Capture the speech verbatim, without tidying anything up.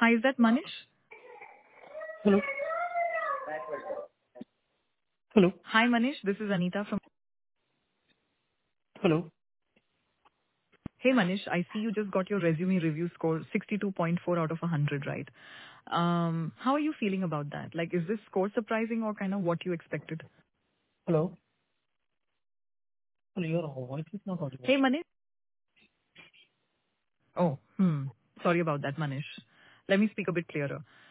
Hi, is that Manish? Hello. Hello. Hi, Manish. This is Anita from... Hello. Hey, Manish, I see you just got your resume review score sixty-two point four out of one hundred, right? Um, how are you feeling about that? Like, is this score surprising or kind of what you expected? Hello. Hello. Your voice is not audible. Hey, Manish. Oh, hmm. Sorry about that, Manish. Let me speak a bit clearer.